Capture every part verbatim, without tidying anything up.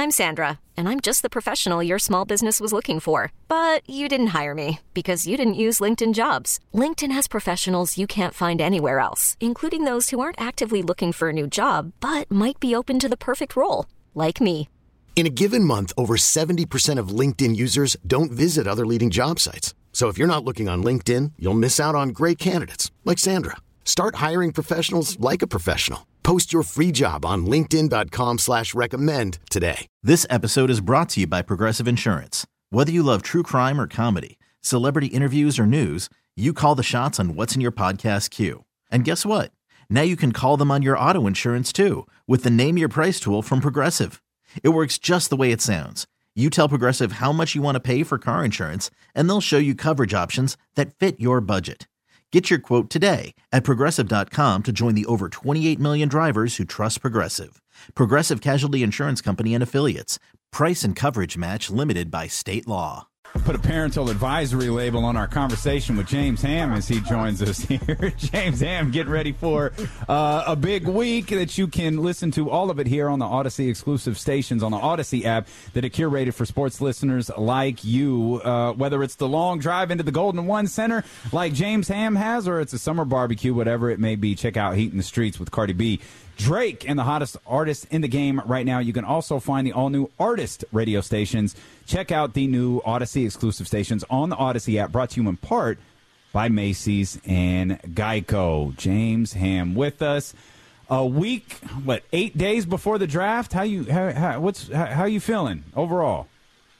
I'm Sandra, and I'm just the professional your small business was looking for. But you didn't hire me because you didn't use LinkedIn Jobs. LinkedIn has professionals you can't find anywhere else, including those who aren't actively looking for a new job, but might be open to the perfect role, like me. In a given month, over seventy percent of LinkedIn users don't visit other leading job sites. So if you're not looking on LinkedIn, you'll miss out on great candidates like Sandra. Start hiring professionals like a professional. Post your free job on linkedin.com slash recommend today. This episode is brought to you by Progressive Insurance. Whether you love true crime or comedy, celebrity interviews or news, you call the shots on what's in your podcast queue. And guess what? Now you can call them on your auto insurance too with the Name Your Price tool from Progressive. It works just the way it sounds. You tell Progressive how much you want to pay for car insurance, and they'll show you coverage options that fit your budget. Get your quote today at Progressive dot com to join the over twenty-eight million drivers who trust Progressive. Progressive Casualty Insurance Company and Affiliates. Price and coverage match limited by state law. Put a parental advisory label on our conversation with James Ham as he joins us here. James Ham getting ready for uh, a big week that you can listen to all of it here on the Odyssey exclusive stations on the Odyssey app that are curated for sports listeners like you. Uh, whether it's the long drive into the Golden One Center like James Ham has, or it's a summer barbecue, whatever it may be, check out Heat in the Streets with Cardi B, Drake, and the hottest artist in the game right now. You can also find the all-new Artist radio stations. Check out the new Odyssey exclusive stations on the Odyssey app, brought to you in part by Macy's and Geico. James Ham with us. A week, what, eight days before the draft? How you how, how what's how, how you feeling overall?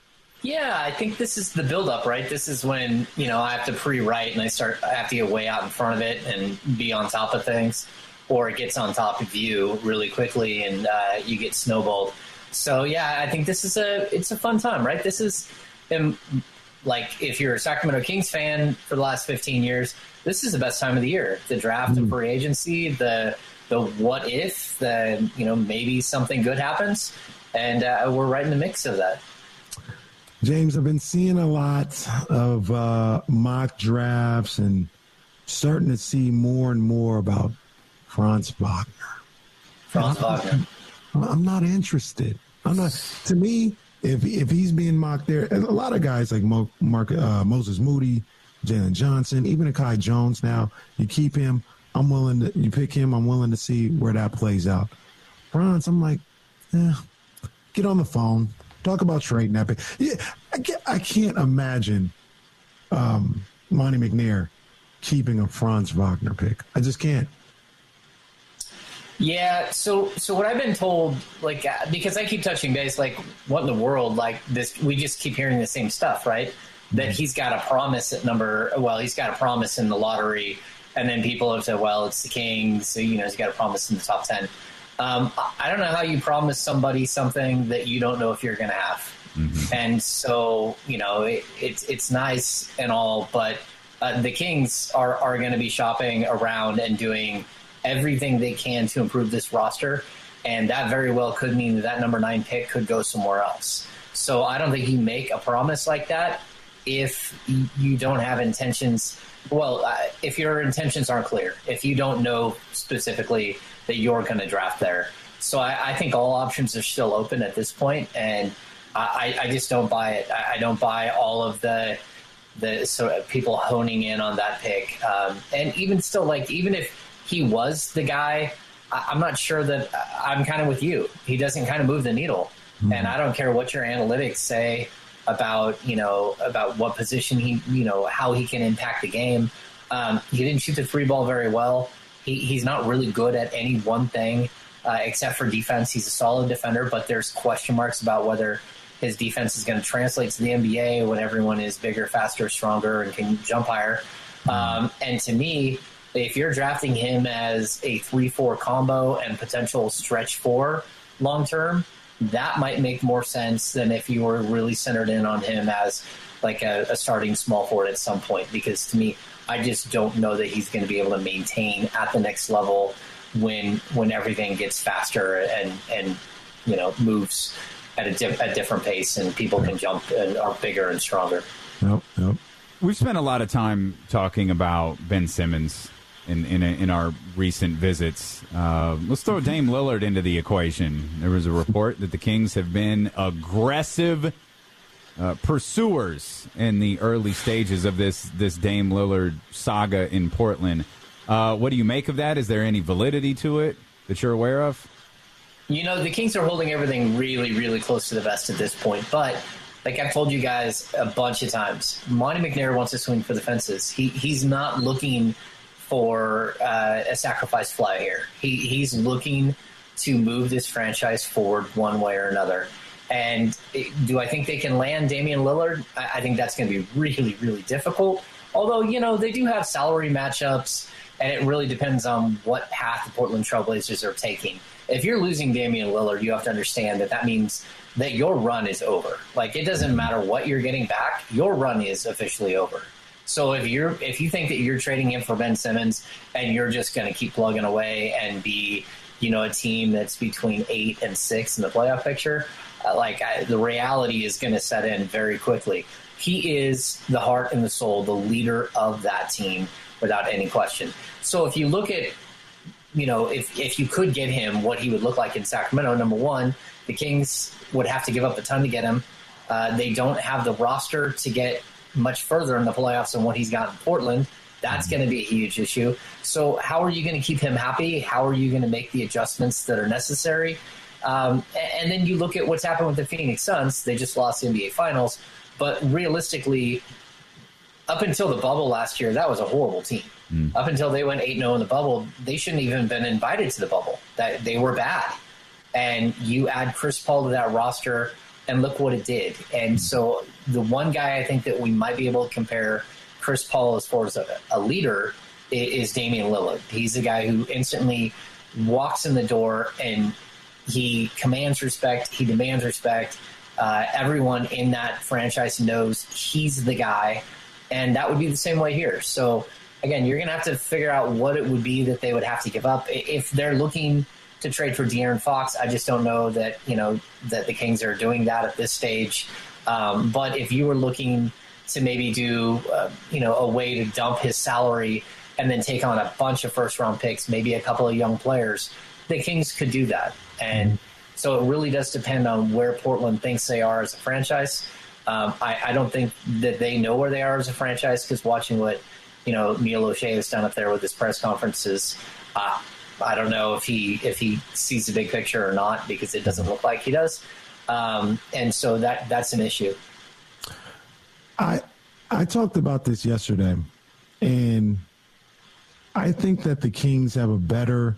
Yeah, I think this is the build-up, right? This is when, you know, I have to pre-write and I start I have to get way out in front of it and be on top of things, or it gets on top of you really quickly and uh, you get snowballed. So, yeah, I think this is a it's a fun time, right? This is, um, like, if you're a Sacramento Kings fan for the last fifteen years, this is the best time of the year. The draft mm. and free agency, the the what if, the, you know, maybe something good happens, and uh, we're right in the mix of that. James, I've been seeing a lot of uh, mock drafts and starting to see more and more about Franz Wagner. Franz Wagner. I'm not interested. I'm not. To me, if if he's being mocked there, a lot of guys like Mo, Mark, uh, Moses Moody, Jalen Johnson, even Akai Jones. Now you keep him. I'm willing to. You pick him. I'm willing to see where that plays out. Franz, I'm like, eh, get on the phone. Talk about trading that pick. Yeah, I can't, I can't imagine um, Monty McNair keeping a Franz Wagner pick. I just can't. Yeah, so so what I've been told, like, because I keep touching base, like, what in the world, like, this, we just keep hearing the same stuff, right? That he's got a promise at number, well, he's got a promise in the lottery, and then people have said, well, it's the Kings, so, you know, he's got a promise in the top ten. Um, I don't know how you promise somebody something that you don't know if you're going to have. Mm-hmm. And so, you know, it, it's it's nice and all, but uh, the Kings are, are going to be shopping around and doing everything they can to improve this roster, and that very well could mean that that number nine pick could go somewhere else. So I don't think you make a promise like that if you don't have intentions. Well, uh, if your intentions aren't clear, if you don't know specifically that you're going to draft there. So I, I think all options are still open at this point, and I, I just don't buy it. I, I don't buy all of the the sort of people honing in on that pick. Um, and even still, like, even if he was the guy, I'm not sure that I'm kind of with you. He doesn't kind of move the needle. Mm-hmm. And I don't care what your analytics say about, you know, about what position he, you know, how he can impact the game. Um, he didn't shoot the free ball very well. He, he's not really good at any one thing uh, except for defense. He's a solid defender, but there's question marks about whether his defense is going to translate to the N B A when everyone is bigger, faster, stronger, and can jump higher. Mm-hmm. Um, and to me, if you're drafting him as a three four combo and potential stretch four long-term, that might make more sense than if you were really centered in on him as like a, a starting small forward at some point. Because to me, I just don't know that he's going to be able to maintain at the next level when when everything gets faster and, and you know, moves at a, di- a different pace and people can jump and are bigger and stronger. Nope, nope. We've spent a lot of time talking about Ben Simmons in in, a, in our recent visits. Uh, let's throw Dame Lillard into the equation. There was a report that the Kings have been aggressive uh, pursuers in the early stages of this this Dame Lillard saga in Portland. Uh, what do you make of that? Is there any validity to it that you're aware of? You know, the Kings are holding everything really, really close to the vest at this point. But like I've told you guys a bunch of times, Monty McNair wants to swing for the fences. He he's not looking for uh, a sacrifice fly here. He he's looking to move this franchise forward one way or another. And it, do I think they can land Damian Lillard? I, I think that's going to be really, really difficult. Although, you know, they do have salary matchups, and it really depends on what path the Portland Trailblazers are taking. If you're losing Damian Lillard, you have to understand that that means that your run is over. Like, it doesn't matter what you're getting back, your run is officially over. So if you're if you think that you're trading him for Ben Simmons and you're just going to keep plugging away and be, you know, a team that's between eight and six in the playoff picture, uh, like I, the reality is going to set in very quickly. He is the heart and the soul, the leader of that team, without any question. So if you look at, you know, if if you could get him, what he would look like in Sacramento, number one, the Kings would have to give up a ton to get him. Uh, they don't have the roster to get much further in the playoffs than what he's got in Portland. That's going to be a huge issue. So how are you going to keep him happy? How are you going to make the adjustments that are necessary? Um, and then you look at what's happened with the Phoenix Suns. They just lost the N B A Finals. But realistically, up until the bubble last year, that was a horrible team. Mm. Up until they went eight and oh in the bubble, they shouldn't even been invited to the bubble. That they were bad. And you add Chris Paul to that roster, and look what it did. And so the one guy I think that we might be able to compare Chris Paul as far as a, a leader is Damian Lillard. He's the guy who instantly walks in the door and he commands respect. He demands respect. Uh, everyone in that franchise knows he's the guy. And that would be the same way here. So, again, you're going to have to figure out what it would be that they would have to give up. If they're looking to trade for De'Aaron Fox, I just don't know that, you know, that the Kings are doing that at this stage. Um, but if you were looking to maybe do, uh, you know, a way to dump his salary and then take on a bunch of first-round picks, maybe a couple of young players, the Kings could do that. And so it really does depend on where Portland thinks they are as a franchise. Um, I, I don't think that they know where they are as a franchise, because watching what, you know, Neil O'Shea has done up there with his press conferences, uh, I don't know if he if he sees the big picture or not, because it doesn't look like he does. Um, and so that that's an issue. I I talked about this yesterday, and I think that the Kings have a better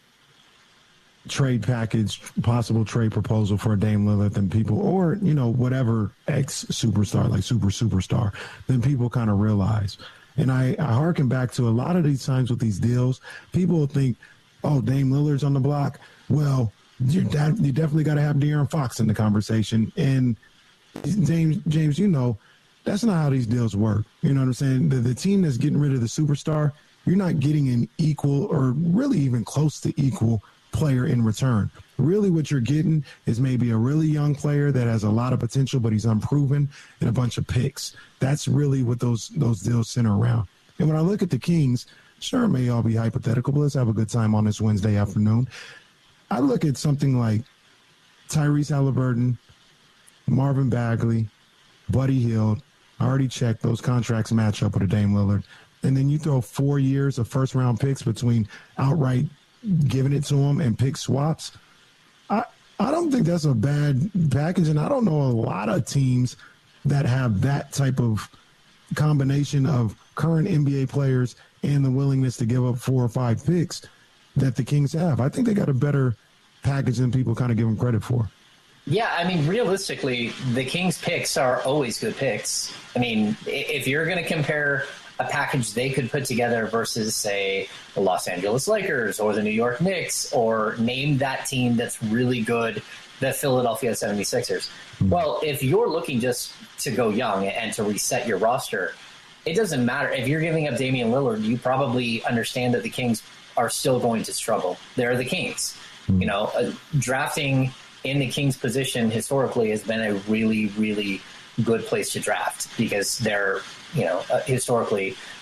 trade package, possible trade proposal for Dame Lillard than people, or, you know, whatever ex superstar, like super superstar, than people kind of realize. And I, I hearken back to a lot of these times with these deals, people will think, oh, Dame Lillard's on the block. Well, you you definitely got to have De'Aaron Fox in the conversation. And James, James, you know, that's not how these deals work. You know what I'm saying? The, the team that's getting rid of the superstar, you're not getting an equal or really even close to equal player in return. Really what you're getting is maybe a really young player that has a lot of potential, but he's unproven, and a bunch of picks. That's really what those those deals center around. And when I look at the Kings, sure, it may all be hypothetical, but let's have a good time on this Wednesday afternoon. I look at something like Tyrese Halliburton, Marvin Bagley, Buddy Hield. I already checked those contracts match up with a Dame Lillard. And then you throw four years of first-round picks between outright giving it to them and pick swaps. I I don't think that's a bad package, and I don't know a lot of teams that have that type of combination of current N B A players and the willingness to give up four or five picks that the Kings have. I think they got a better package than people kind of give them credit for. Yeah, I mean, realistically, the Kings picks are always good picks. I mean, if you're going to compare a package they could put together versus, say, the Los Angeles Lakers or the New York Knicks, or name that team that's really good, the Philadelphia seventy-sixers. Mm-hmm. Well, if you're looking just to go young and to reset your roster, it doesn't matter. If you're giving up Damian Lillard, you probably understand that the Kings are still going to struggle. They're the Kings. Mm-hmm. You know, uh, drafting in the Kings position historically has been a really, really good place to draft, because they're, you know, uh, historically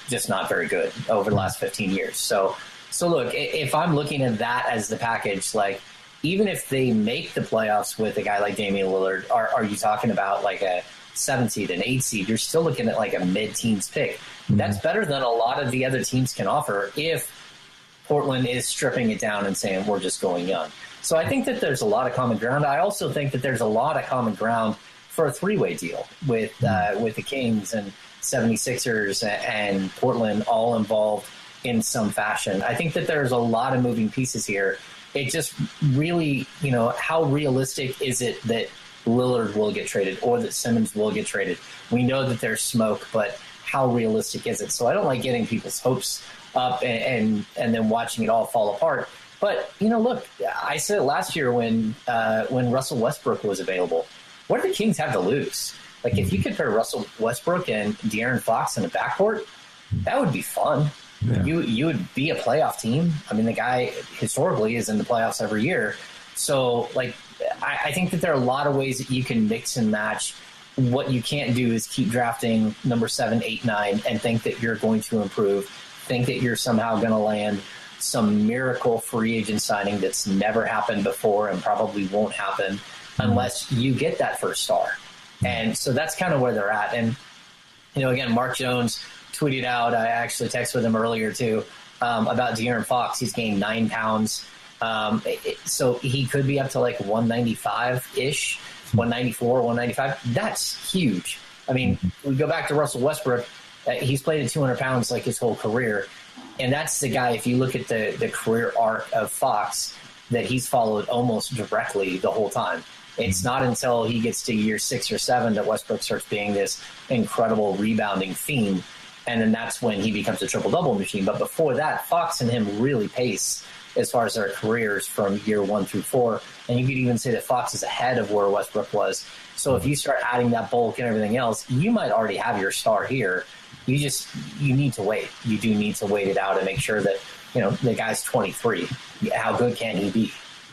just not very good over the last fifteen years. So, so look, if I'm looking at that as the package, like even if they make the playoffs with a guy like Damian Lillard, are, are you talking about like a seven seed, an eight seed? You're still looking at like a mid-teens pick. Mm-hmm. That's better than a lot of the other teams can offer if Portland is stripping it down and saying we're just going young. So I think that there's a lot of common ground. I also think that there's a lot of common ground for a three-way deal with uh, with the Kings and seventy-sixers and Portland all involved in some fashion. I think that there's a lot of moving pieces here. It just really, you know, how realistic is it that Lillard will get traded or that Simmons will get traded? We know that there's smoke, but how realistic is it? So I don't like getting people's hopes up and, and, and then watching it all fall apart. But, you know, look, I said it last year when uh, when Russell Westbrook was available. What do the Kings have to lose? Like, if you could pair Russell Westbrook and De'Aaron Fox in a backcourt, that would be fun. Yeah. You you would be a playoff team. I mean, the guy historically is in the playoffs every year. So, like, I, I think that there are a lot of ways that you can mix and match. What you can't do is keep drafting number seven, eight, nine, and think that you're going to improve, think that you're somehow going to land some miracle free agent signing that's never happened before and probably won't happen unless you get that first star. And so that's kind of where they're at. And, you know, again, Mark Jones tweeted out, I actually texted with him earlier too, um, about De'Aaron Fox. He's gained nine pounds. Um, it, so he could be up to like one ninety-five-ish, one ninety-four, one ninety-five. That's huge. I mean, we go back to Russell Westbrook. Uh, he's played at two hundred pounds like his whole career. And that's the guy, if you look at the, the career arc of Fox, that he's followed almost directly the whole time. It's not until he gets to year six or seven that Westbrook starts being this incredible rebounding fiend. And then that's when he becomes a triple-double machine. But before that, Fox and him really pace as far as their careers from year one through four. And you could even say that Fox is ahead of where Westbrook was. So if you start adding that bulk and everything else, you might already have your star here. You just, you need to wait. You do need to wait it out and make sure that, you know, the guy's twenty-three. How good can he be?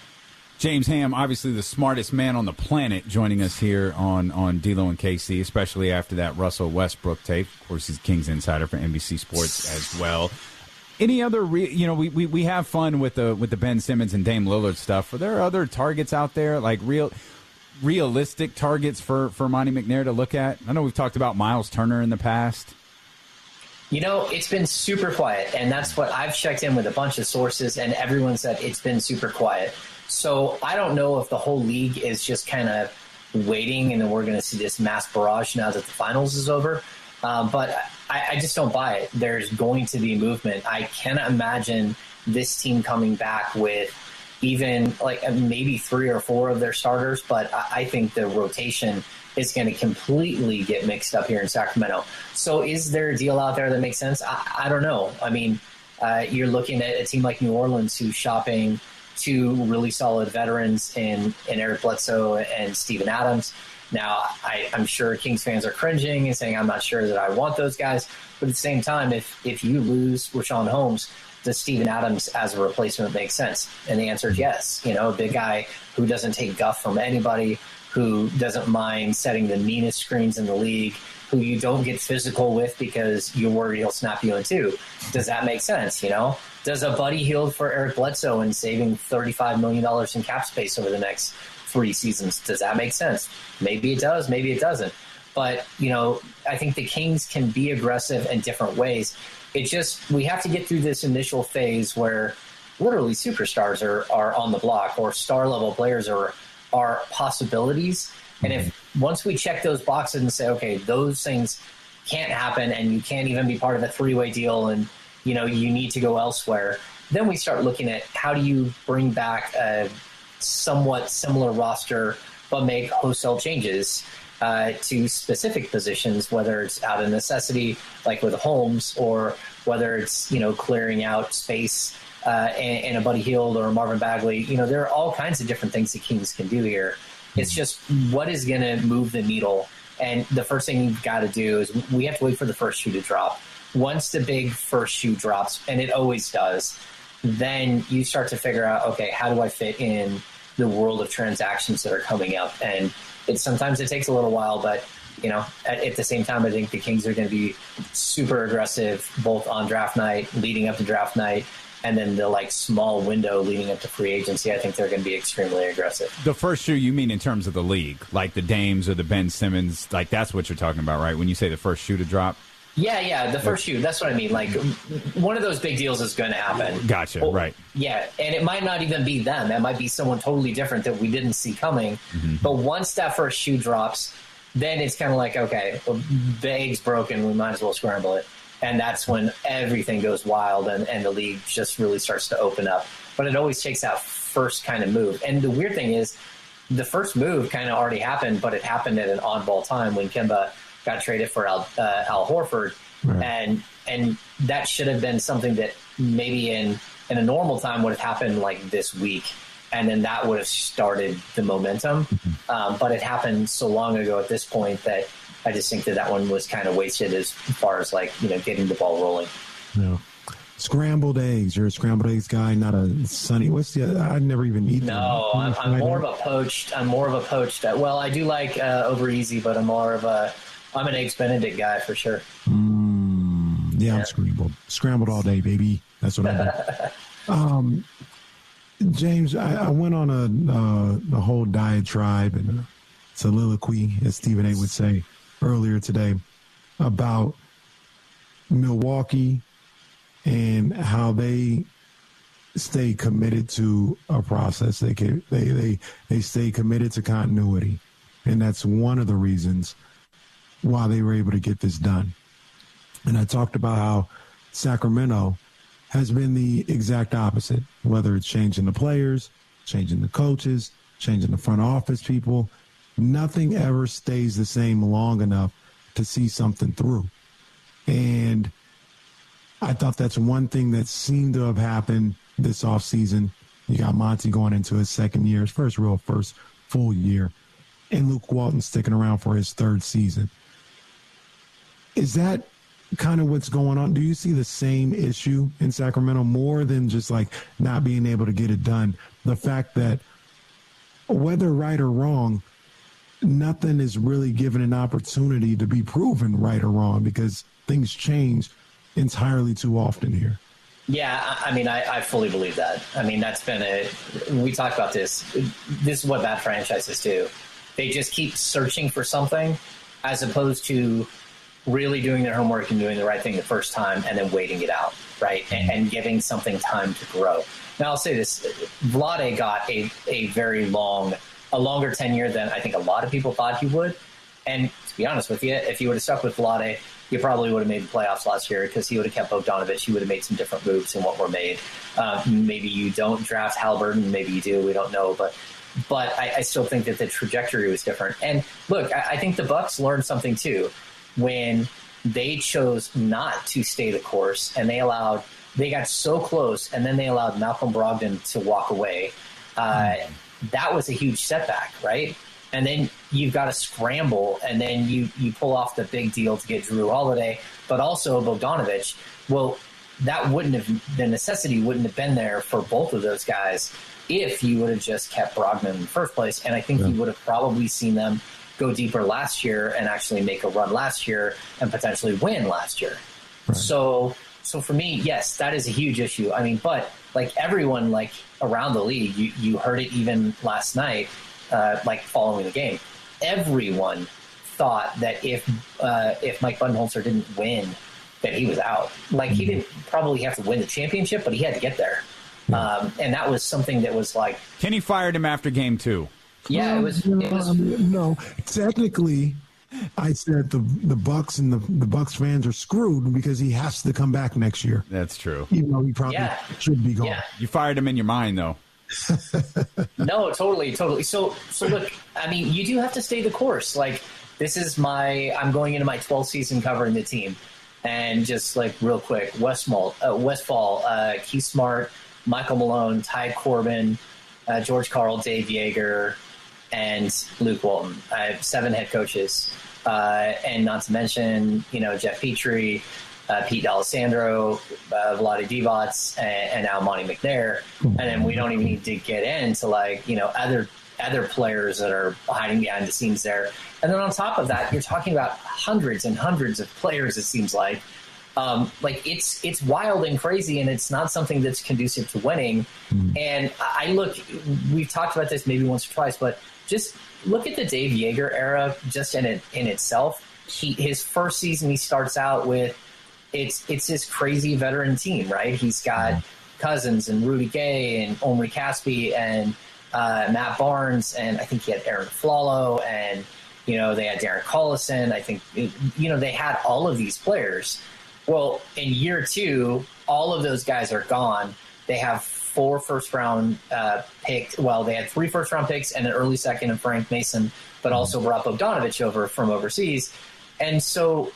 James Ham, obviously the smartest man on the planet, joining us here on, on D-Lo and K C, especially after that Russell Westbrook tape. Of course, he's Kings insider for N B C Sports as well. Any other, re- you know, we, we, we have fun with the with the Ben Simmons and Dame Lillard stuff. Are there other targets out there, like real realistic targets for, for Monty McNair to look at? I know we've talked about Miles Turner in the past. You know, it's been super quiet, and that's what I've checked in with a bunch of sources, and everyone said it's been super quiet. So I don't know if the whole league is just kind of waiting and then we're going to see this mass barrage now that the finals is over. Um, but I, I just don't buy it. There's going to be movement. I cannot imagine this team coming back with even like maybe three or four of their starters, but I, I think the rotation is going to completely get mixed up here in Sacramento. So is there a deal out there that makes sense? I, I don't know. I mean, uh, you're looking at a team like New Orleans who's shopping two really solid veterans in, in Eric Bledsoe and Steven Adams. Now, I, I'm sure Kings fans are cringing and saying, I'm not sure that I want those guys. But at the same time, if, if you lose Rashawn Holmes, does Steven Adams as a replacement make sense? And the answer is yes. You know, a big guy who doesn't take guff from anybody, who doesn't mind setting the meanest screens in the league, who you don't get physical with because you're worried he'll snap you in two. Does that make sense, you know? Does a Buddy Hield for Eric Bledsoe and saving thirty-five million dollars in cap space over the next three seasons, does that make sense? Maybe it does, maybe it doesn't. But, you know, I think the Kings can be aggressive in different ways. It just, we have to get through this initial phase where literally superstars are, are on the block, or star-level players are, are possibilities. And if once we check those boxes and say, okay, those things can't happen and you can't even be part of a three-way deal and, you know, you need to go elsewhere, then we start looking at how do you bring back a somewhat similar roster but make wholesale changes uh, to specific positions, whether it's out of necessity, like with Holmes, or whether it's, you know, clearing out space uh, in, in a Buddy Hield or a Marvin Bagley. You know, there are all kinds of different things the Kings can do here. It's just what is going to move the needle. And the first thing you've got to do is we have to wait for the first shoe to drop. Once the big first shoe drops, and it always does, then you start to figure out, okay, how do I fit in the world of transactions that are coming up? And it sometimes it takes a little while, but you know, at, at the same time, I think the Kings are going to be super aggressive, both on draft night, leading up to draft night, and then the like small window leading up to free agency. I think they're going to be extremely aggressive. The first shoe you mean in terms of the league, like the Dames or the Ben Simmons, like that's what you're talking about, right? When you say the first shoe to drop? Yeah, yeah, the first shoe. That's what I mean. Like, one of those big deals is going to happen. Gotcha, well, right. Yeah, and it might not even be them. It might be someone totally different that we didn't see coming. Mm-hmm. But once that first shoe drops, then it's kind of like, okay, well, the egg's broken. We might as well scramble it. And that's when everything goes wild and, and the league just really starts to open up. But it always takes that first kind of move. And the weird thing is, the first move kind of already happened, but it happened at an oddball time when Kemba got traded for Al, uh, Al Horford, right. and and that should have been something that maybe in in a normal time would have happened like this week, and then that would have started the momentum. Mm-hmm. Um, but it happened so long ago at this point that I just think that that one was kind of wasted as far as like you know getting the ball rolling. No. Scrambled eggs. You're a scrambled eggs guy, not a sunny. What's the? I'd never even eat. No, I'm, I'm more of a poached. I'm more of a poached. Well, I do like uh, over easy, but I'm more of a. I'm an eggs Benedict guy for sure. Mm, yeah, yeah, I'm scrambled. Scrambled all day, baby. That's what I do. um, James, I, I went on a uh, a whole diatribe and a soliloquy, as Stephen A. would say earlier today, about Milwaukee and how they stay committed to a process. They can, they they they stay committed to continuity, and that's one of the reasons why they were able to get this done. And I talked about how Sacramento has been the exact opposite, whether it's changing the players, changing the coaches, changing the front office people. Nothing ever stays the same long enough to see something through. And I thought that's one thing that seemed to have happened this offseason. You got Monty going into his second year, his first real first full year, and Luke Walton sticking around for his third season. Is that kind of what's going on? Do you see the same issue in Sacramento more than just like not being able to get it done? The fact that whether right or wrong, nothing is really given an opportunity to be proven right or wrong because things change entirely too often here. Yeah, I mean, I, I fully believe that. I mean, that's been a, we talked about this. This is what bad franchises do. They just keep searching for something as opposed to really doing their homework and doing the right thing the first time and then waiting it out, right? And, and giving something time to grow. Now, I'll say this. Vlade got a, a very long, a longer tenure than I think a lot of people thought he would. And to be honest with you, if you would have stuck with Vlade, you probably would have made the playoffs last year because he would have kept Bogdanovich. He would have made some different moves than what were made. Uh, maybe you don't draft Halliburton. Maybe you do. We don't know. But but I, I still think that the trajectory was different. And look, I, I think the Bucks learned something too when they chose not to stay the course and they allowed they got so close and then they allowed Malcolm Brogdon to walk away. Uh, mm. That was a huge setback, right? And then you've got to scramble, and then you, you pull off the big deal to get Drew Holiday, but also Bogdanovich. Well, that wouldn't have, the necessity wouldn't have been there for both of those guys if you would have just kept Brogdon in the first place. And I think yeah. you would have probably seen them go deeper last year and actually make a run last year and potentially win last year. Right. So, so for me, yes, that is a huge issue. I mean, but like everyone, like around the league, you, you heard it even last night. Uh, like following the game, everyone thought that if uh, if Mike Budenholzer didn't win, that he was out. Like he didn't probably have to win the championship, but he had to get there, um, and that was something that was like. Kenny fired him after game two. Yeah, it was. No, it was I mean, no, technically, I said the the Bucks and the the Bucks fans are screwed because he has to come back next year. That's true. Even though he probably yeah. should be gone. Yeah. You fired him in your mind, though. No, totally, totally. So, so look, I mean, you do have to stay the course. Like, this is my, I'm going into my twelfth season covering the team. And just like real quick, Westfall, uh, Westfall, uh, Keith Smart, Michael Malone, Ty Corbin, uh, George Karl, Dave Yeager, and Luke Walton. I have seven head coaches. Uh, and not to mention, you know, Jeff Petrie, Uh, Pete D'Alessandro, uh, Vlade Divac, and, and now Monty McNair. And then we don't even need to get into, like, you know, other other players that are hiding behind the scenes there. And then on top of that, you're talking about hundreds and hundreds of players, it seems like. Um, like it's it's wild and crazy, and it's not something that's conducive to winning. Mm. And I look, we've talked about this maybe once or twice, but just look at the Dave Joerger era just in it in itself. He, his first season, he starts out with it's it's this crazy veteran team, right? He's got Cousins and Rudy Gay and Omri Caspi and uh, Matt Barnes, and I think he had Aaron Flalo, and you know they had Darren Collison. I think it, you know they had all of these players. Well, in year two, all of those guys are gone. They have four first-round uh, picks. Well, they had three first-round picks and an early second of Frank Mason, but also brought Bogdanovich over from overseas. And so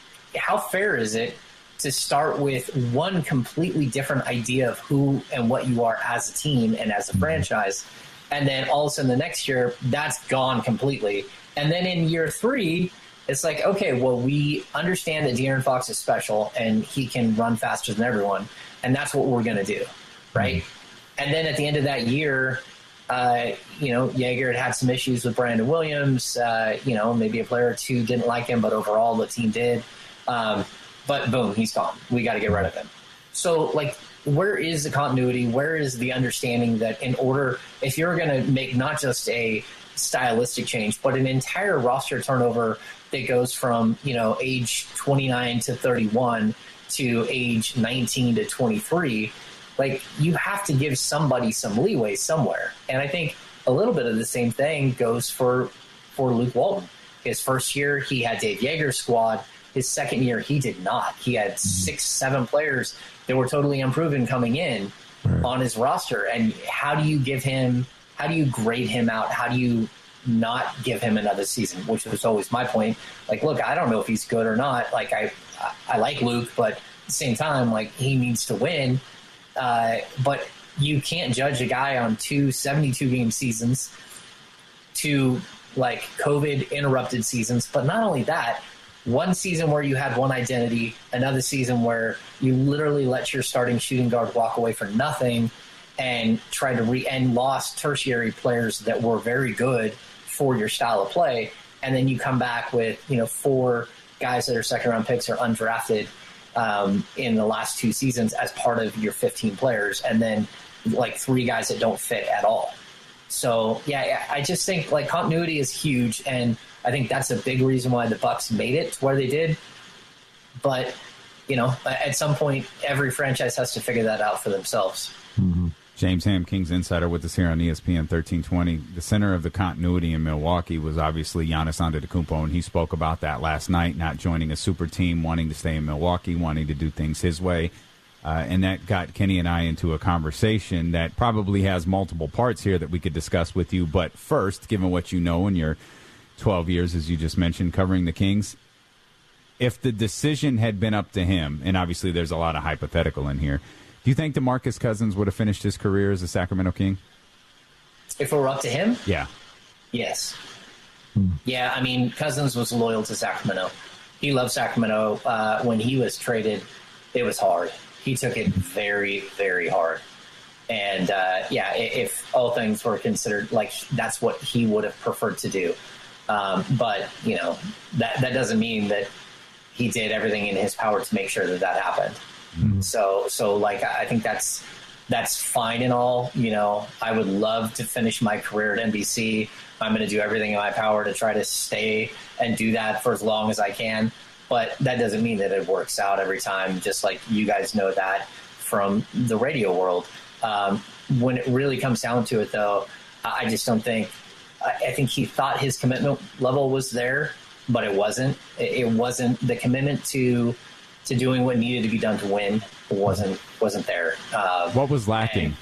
how fair is it to start with one completely different idea of who and what you are as a team and as a franchise, and then all of a sudden the next year, that's gone completely. And then in year three, it's like, okay, well, we understand that De'Aaron Fox is special and he can run faster than everyone, and that's what we're going to do, right? Mm-hmm. And then at the end of that year, uh, you know, Joerger had had some issues with Brandon Williams. Uh, you know, maybe a player or two didn't like him, but overall the team did. Um, but boom, he's gone. We got to get rid of him. So, like, where is the continuity? Where is the understanding that in order, if you're going to make not just a stylistic change, but an entire roster turnover that goes from, you know, age twenty-nine to thirty-one to age nineteen to twenty-three, like, you have to give somebody some leeway somewhere. And I think a little bit of the same thing goes for for Luke Walton. His first year, he had Dave Joerger's squad. His second year, he did not. He had six, seven players that were totally unproven coming in right. on his roster. And how do you give him, how do you grade him out? How do you not give him another season, which was always my point. Like, look, I don't know if he's good or not. Like, I I like Luke, but at the same time, like, he needs to win. Uh, but you can't judge a guy on two seventy-two game seasons, two, like, COVID-interrupted seasons. But not only that, one season where you had one identity, another season where you literally let your starting shooting guard walk away for nothing and try to re- and lost tertiary players that were very good for your style of play, and then you come back with, you know, four guys that are second round picks or undrafted um, in the last two seasons as part of your fifteen players, and then like three guys that don't fit at all. So yeah, I just think like continuity is huge, and I think that's a big reason why the Bucks made it to where they did. But you know, at some point, every franchise has to figure that out for themselves. Mm-hmm. James Ham, Kings Insider, with us here on E S P N thirteen twenty. The center of the continuity in Milwaukee was obviously Giannis Antetokounmpo, and he spoke about that last night, not joining a super team, wanting to stay in Milwaukee, wanting to do things his way. Uh, and that got Kenny and I into a conversation that probably has multiple parts here that we could discuss with you. But first, given what you know in your twelve years, as you just mentioned, covering the Kings, if the decision had been up to him, and obviously there's a lot of hypothetical in here, do you think DeMarcus Cousins would have finished his career as a Sacramento King? If it were up to him? Yeah. Yes. Hmm. Yeah, I mean, Cousins was loyal to Sacramento. He loved Sacramento. Uh, when he was traded, it was hard. He took it very, very hard. And, uh, yeah, if all things were considered, like, that's what he would have preferred to do. Um, but, you know, that, that doesn't mean that he did everything in his power to make sure that that happened. Mm-hmm. So, so like, I think that's that's fine and all. You know, I would love to finish my career at N B C. I'm going to do everything in my power to try to stay and do that for as long as I can. But that doesn't mean that it works out every time, just like you guys know that from the radio world. Um, when it really comes down to it, though, I just don't think – I think he thought his commitment level was there, but it wasn't. It wasn't the commitment to – to doing what needed to be done to win wasn't wasn't there. Uh, what was lacking? And,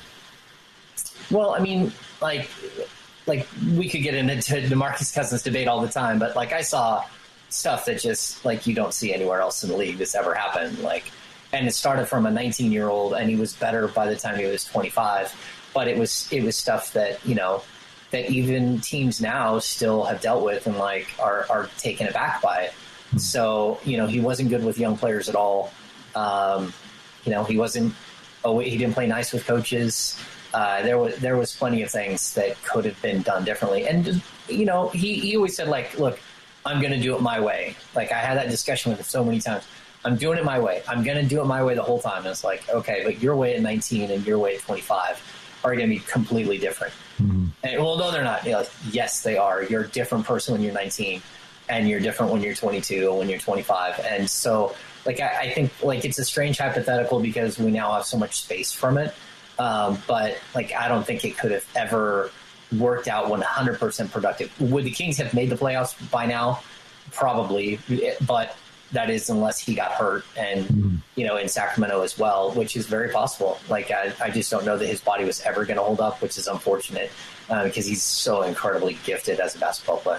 well, I mean, like, like we could get into DeMarcus Cousins debate all the time, but like I saw stuff that just like you don't see anywhere else in the league that's ever happened. Like, and it started from a nineteen year old, and he was better by the time he was twenty-five. But it was it was stuff that you know that even teams now still have dealt with and like are are taken aback by it. So, you know, he wasn't good with young players at all. Um, you know, he wasn't, oh, he didn't play nice with coaches. Uh, there was there was plenty of things that could have been done differently. And, you know, he, he always said, like, look, I'm going to do it my way. Like, I had that discussion with him so many times. I'm doing it my way. I'm going to do it my way the whole time. And it's like, okay, but your way at nineteen and your way at twenty-five are going to be completely different. Mm-hmm. And, well, no, they're not. You know, like, yes, they are. You're a different person when you're nineteen, and you're different when you're twenty-two and when you're twenty-five. And so, like, I, I think, like, it's a strange hypothetical because we now have so much space from it. Um, but, like, I don't think it could have ever worked out one hundred percent productive. Would the Kings have made the playoffs by now? Probably. But that is unless he got hurt and, mm-hmm. you know, in Sacramento as well, which is very possible. Like, I, I just don't know that his body was ever going to hold up, which is unfortunate uh, because he's so incredibly gifted as a basketball player.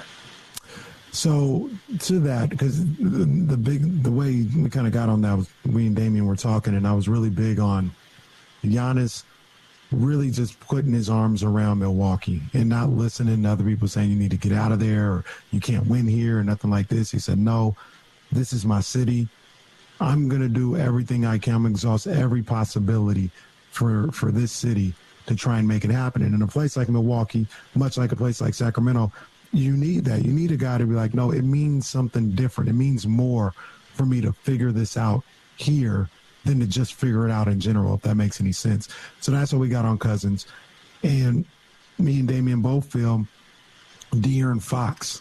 So to that, because the, the big, the way we kind of got on that was we and Damian were talking, and I was really big on Giannis really just putting his arms around Milwaukee and not listening to other people saying you need to get out of there or you can't win here or nothing like this. He said, no, this is my city. I'm going to do everything I can. I'm going to exhaust every possibility for, for this city to try and make it happen. And in a place like Milwaukee, much like a place like Sacramento, you need that. You need a guy to be like, no, it means something different. It means more for me to figure this out here than to just figure it out in general, if that makes any sense. So that's what we got on Cousins. And me and Damian both feel De'Aaron Fox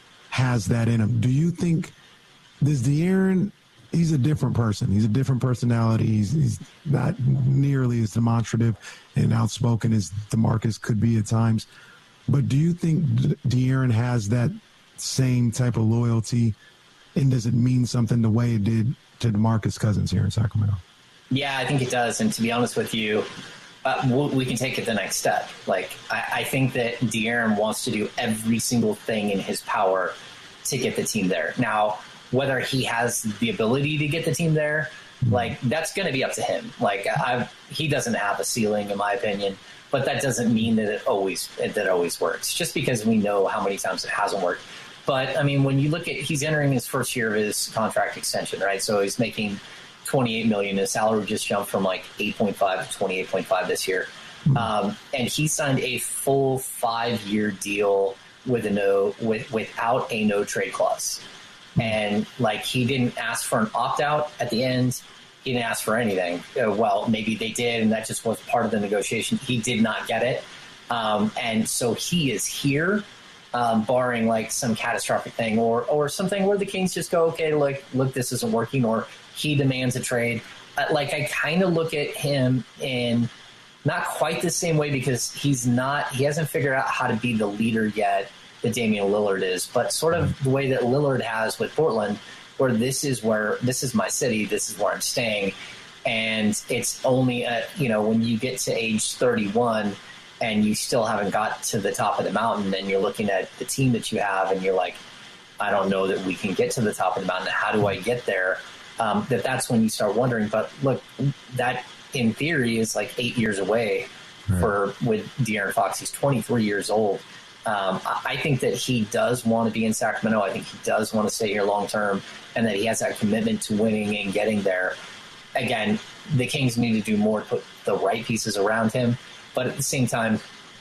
has that in him. Do you think this De'Aaron, he's a different person. He's a different personality. He's, he's not nearly as demonstrative and outspoken as DeMarcus could be at times. But do you think De'Aaron has that same type of loyalty, and does it mean something the way it did to DeMarcus Cousins here in Sacramento? Yeah, I think it does. And to be honest with you, uh, we'll, we can take it the next step. Like, I, I think that De'Aaron wants to do every single thing in his power to get the team there. Now, whether he has the ability to get the team there, like, that's going to be up to him. Like, I've, he doesn't have a ceiling, in my opinion, but that doesn't mean that it always that it always works. Just because we know how many times it hasn't worked. But, I mean, when you look at, he's entering his first year of his contract extension, right? So he's making twenty-eight million dollars. His salary just jumped from like eight point five to twenty-eight point five this year. Um, and he signed a full five-year deal with a no, with, without a no-trade clause. And, like, he didn't ask for an opt-out at the end. He didn't ask for anything. Uh, well, maybe they did, and that just was part of the negotiation. He did not get it. Um, and so he is here. Um, barring like some catastrophic thing or or something where the Kings just go, okay, like, look, this isn't working, or he demands a trade. Uh, like, I kind of look at him in not quite the same way because he's not, he hasn't figured out how to be the leader yet that Damian Lillard is, but sort of the way that Lillard has with Portland, where this is where, this is my city, this is where I'm staying. And it's only, a, you know, when you get to age thirty-one, and you still haven't got to the top of the mountain, and you're looking at the team that you have, and you're like, I don't know that we can get to the top of the mountain. How do I get there? Um, that that's when you start wondering. But look, that in theory is like eight years away right. for with De'Aaron Fox. He's twenty-three years old. Um, I think that he does want to be in Sacramento. I think he does want to stay here long term, and that he has that commitment to winning and getting there. Again, the Kings need to do more to put the right pieces around him. But at the same time,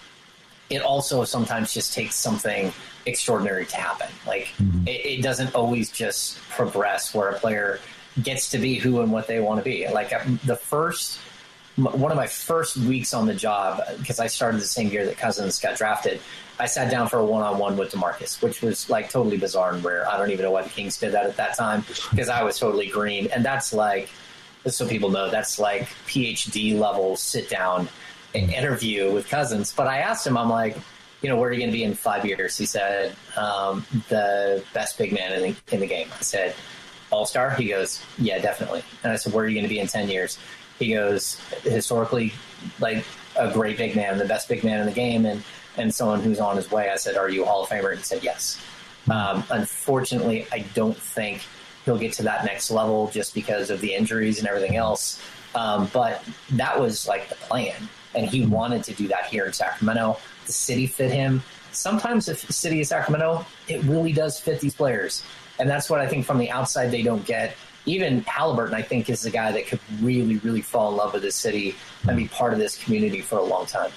it also sometimes just takes something extraordinary to happen. Like, mm-hmm. it, it doesn't always just progress where a player gets to be who and what they want to be. Like, the first, one of my first weeks on the job, because I started the same year that Cousins got drafted, I sat down for a one-on-one with DeMarcus, which was like totally bizarre and rare. I don't even know why the Kings did that at that time because I was totally green. And that's like, just so people know, that's like P H D level sit down an interview with Cousins. But I asked him, I'm like, you know, where are you going to be in five years? He said, um, the best big man in the, in the game. I said, all-star? He goes, yeah, definitely. And I said, where are you going to be in ten years? He goes, historically, like a great big man, the best big man in the game, and, and someone who's on his way. I said, are you a Hall of Famer? He said, yes. Um, unfortunately, I don't think he'll get to that next level just because of the injuries and everything else. Um, but that was like the plan. And he wanted to do that here in Sacramento. The city fit him. Sometimes the city of Sacramento, it really does fit these players. And that's what I think from the outside they don't get, even Halliburton, I think, is the guy that could really, really fall in love with this city and be part of this community for a long time.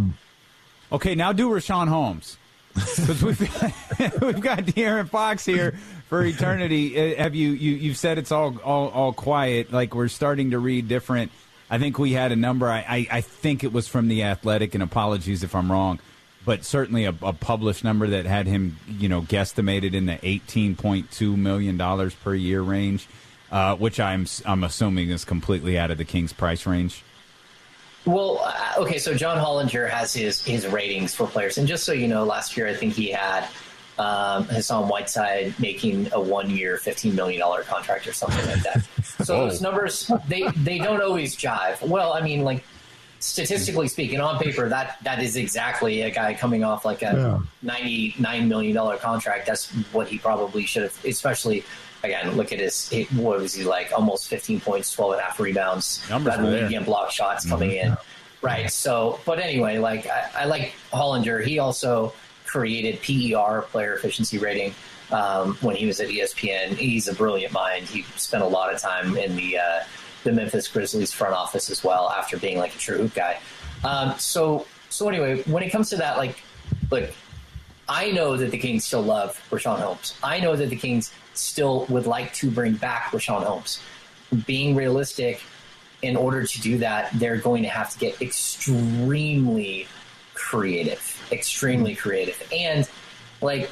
Okay, now do Richaun Holmes. Because we've, we've got De'Aaron Fox here for eternity. Have you, you you've said it's all, all all quiet, like we're starting to read different. I think we had a number. I, I, I think it was from The Athletic, and apologies if I'm wrong, but certainly a, a published number that had him, you know, guesstimated in the eighteen point two million dollars per year range, uh, which I'm I'm assuming is completely out of the Kings' price range. Well, uh, okay, so John Hollinger has his his ratings for players, and just so you know, last year I think he had um, Hassan Whiteside making a one-year, fifteen million dollars contract or something like that. So Whoa. Those numbers, they, they don't always jive. Well, I mean, like, statistically speaking, on paper, that that is exactly a guy coming off like a Yeah. ninety-nine million dollars contract. That's what he probably should have, especially, again, look at his, what was he like, almost fifteen points, twelve and a half rebounds, Numbers got were there. medium block shots coming in. Right. So, but anyway, like, I, I like Hollinger. He also created P E R, player efficiency rating, um, when he was at E S P N. He's a brilliant mind. He spent a lot of time in the, uh, the Memphis Grizzlies front office as well, after being like a true hoop guy. Um, so, so anyway, when it comes to that, like, look, I know that the Kings still love Richaun Holmes. I know that the Kings still would like to bring back Richaun Holmes. Being realistic, in order to do that, they're going to have to get extremely creative, extremely creative. And, like,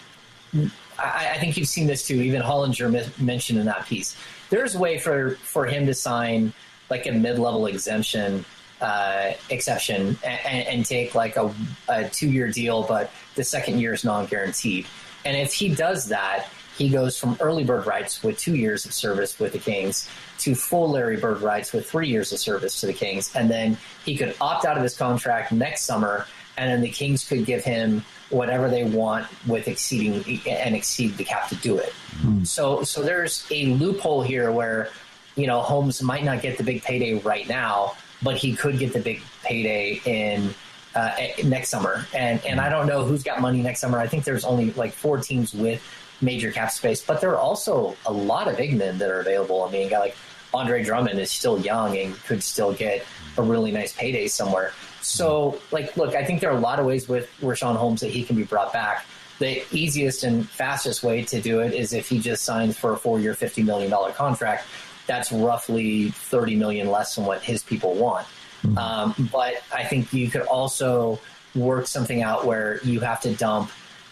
I, I think you've seen this too. Even Hollinger m- mentioned in that piece. There's a way for, for him to sign like a mid-level exemption uh, exception and, and take like a, a two-year deal, but the second year is non-guaranteed. And if he does that, he goes from early bird rights with two years of service with the Kings to full Larry Bird rights with three years of service to the Kings. And then he could opt out of his contract next summer, and then the Kings could give him whatever they want with exceeding and exceed the cap to do it. Mm-hmm. So, so there's a loophole here where, you know, Holmes might not get the big payday right now, but he could get the big payday in uh, next summer. And and I don't know who's got money next summer. I think there's only like four teams with major cap space, but there are also a lot of big men that are available. I mean, a guy like Andre Drummond is still young and could still get a really nice payday somewhere. So, like, look, I think there are a lot of ways with Richaun Holmes that he can be brought back. The easiest and fastest way to do it is if he just signs for a four-year, fifty million dollars contract. That's roughly thirty million dollars less than what his people want. Mm-hmm. Um, but I think you could also work something out where you have to dump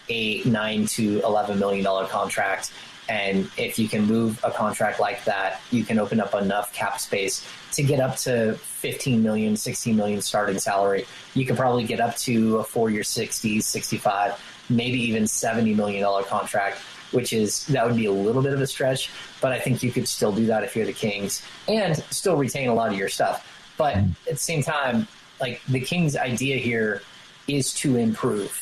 a nine to eleven million dollars contract. And if you can move a contract like that, you can open up enough cap space to get up to fifteen million, sixteen million starting salary. You could probably get up to a four-year sixty, sixty-five, maybe even seventy million dollars contract, which is, that would be a little bit of a stretch, but I think you could still do that if you're the Kings and still retain a lot of your stuff. But at the same time, like, the Kings' idea here is to improve.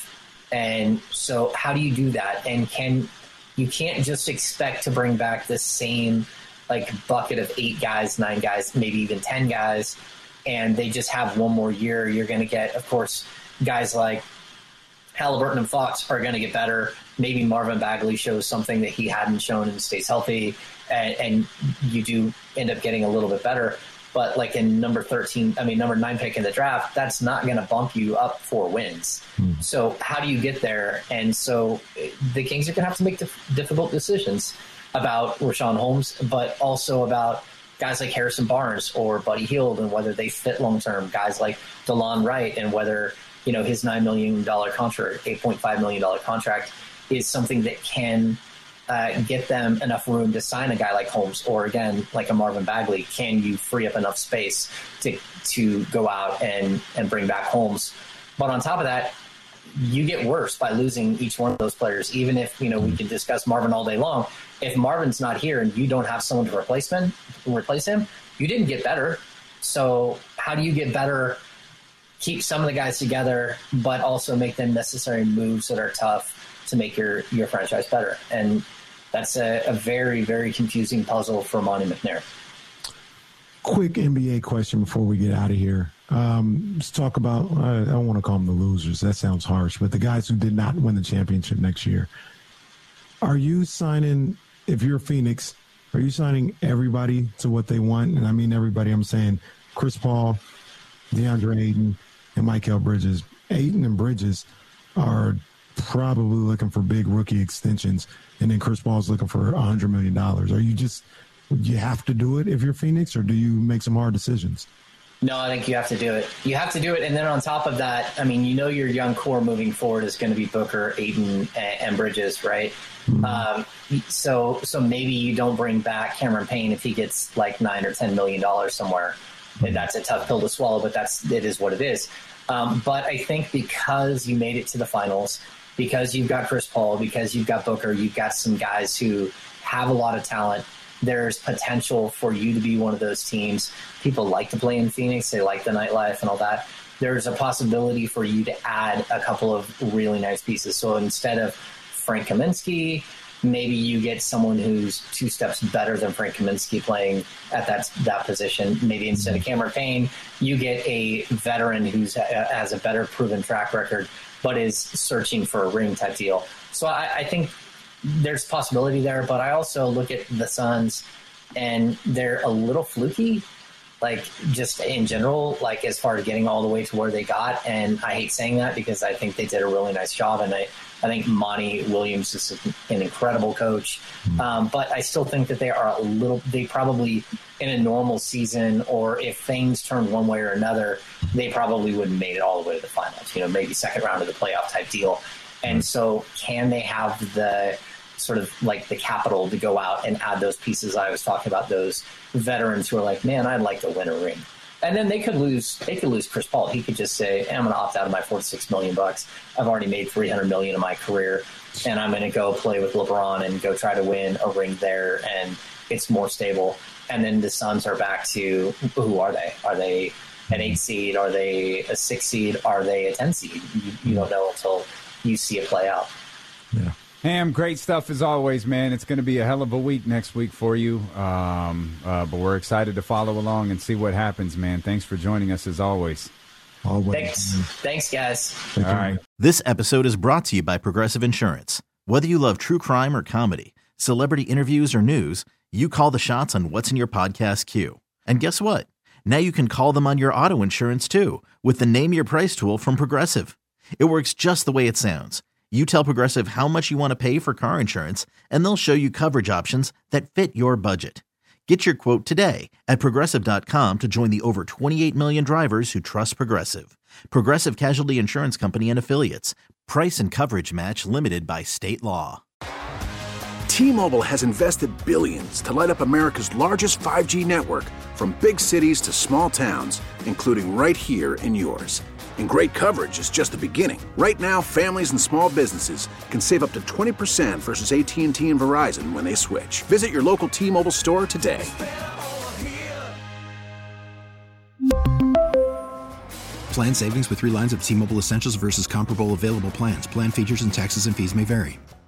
And so how do you do that? And can you can't just expect to bring back the same like bucket of eight guys, nine guys, maybe even ten guys, and they just have one more year. You're going to get, of course, guys like Halliburton and Fox are going to get better. Maybe Marvin Bagley shows something that he hadn't shown and stays healthy, and, and you do end up getting a little bit better. But like in number thirteen, I mean, number nine pick in the draft, that's not going to bump you up four wins. Mm. So how do you get there? And so the Kings are going to have to make dif- difficult decisions about Richaun Holmes, but also about guys like Harrison Barnes or Buddy Hield and whether they fit long-term, guys like DeLon Wright and whether, you know, his nine million dollars contract, eight point five million dollars contract is something that can Uh, get them enough room to sign a guy like Holmes, or again, like a Marvin Bagley. Can you free up enough space to to go out and, and bring back Holmes? But on top of that, you get worse by losing each one of those players. Even if, you know, we can discuss Marvin all day long. If Marvin's not here and you don't have someone to replace him, replace him, you didn't get better. So how do you get better? Keep some of the guys together, but also make them necessary moves that are tough to make your, your franchise better. And that's a, a very, very confusing puzzle for Monty McNair. Quick N B A question before we get out of here. Um, let's talk about, I don't want to call them the losers. That sounds harsh, but the guys who did not win the championship next year. Are you signing, if you're Phoenix, are you signing everybody to what they want? And I mean everybody. I'm saying Chris Paul, DeAndre Ayton, and Mikal Bridges. Ayton and Bridges are probably looking for big rookie extensions, and then Chris Paul's looking for one hundred million dollars. Are you just – you have to do it if you're Phoenix, or do you make some hard decisions? No, I think you have to do it. You have to do it, and then on top of that, I mean, you know your young core moving forward is going to be Booker, Ayton, and, and Bridges, right? Mm-hmm. Um, so so maybe you don't bring back Cameron Payne if he gets like nine or ten million dollars somewhere. And that's a tough pill to swallow, but that's it is what it is. Um, but I think because you made it to the finals, because you've got Chris Paul, because you've got Booker, you've got some guys who have a lot of talent. There's potential for you to be one of those teams. People like to play in Phoenix. They like the nightlife and all that. There's a possibility for you to add a couple of really nice pieces. So instead of Frank Kaminsky, maybe you get someone who's two steps better than Frank Kaminsky playing at that that position. Maybe instead of Cameron Payne, you get a veteran who's has a better proven track record, but is searching for a ring type deal. So I, I think there's possibility there, but I also look at the Suns and they're a little fluky, like just in general, like as far as getting all the way to where they got. And I hate saying that because I think they did a really nice job. And I, I think Monty Williams is an incredible coach. Um, but I still think that they are a little, they probably in a normal season, or if things turn one way or another, they probably wouldn't have made it all the way to the finals, you know, maybe second round of the playoff type deal. And so can they have the sort of like the capital to go out and add those pieces I was talking about, those veterans who are like, man, I'd like to win a ring. And then they could lose, they could lose Chris Paul. He could just say, hey, I'm going to opt out of my forty-six million bucks. I've already made three hundred million in my career, and I'm going to go play with LeBron and go try to win a ring there. And it's more stable. And then the Suns are back to, who are they? Are they an eight seed? Are they a six seed? Are they a ten seed? You, you don't know until you see it play out. Yeah. Ham, great stuff as always, man. It's going to be a hell of a week next week for you, um, uh, but we're excited to follow along and see what happens, man. Thanks for joining us as always. Always. Thanks, Thanks guys. Thank All you. right. This episode is brought to you by Progressive Insurance. Whether you love true crime or comedy, celebrity interviews or news, you call the shots on what's in your podcast queue. And guess what? Now you can call them on your auto insurance too with the Name Your Price tool from Progressive. It works just the way it sounds. You tell Progressive how much you want to pay for car insurance, and they'll show you coverage options that fit your budget. Get your quote today at Progressive dot com to join the over twenty-eight million drivers who trust Progressive. Progressive Casualty Insurance Company and Affiliates. Price and coverage match limited by state law. T-Mobile has invested billions to light up America's largest five G network, from big cities to small towns, including right here in yours. And great coverage is just the beginning. Right now, families and small businesses can save up to twenty percent versus A T and T and Verizon when they switch. Visit your local T-Mobile store today. Plan savings with three lines of T-Mobile Essentials versus comparable available plans. Plan features and taxes and fees may vary.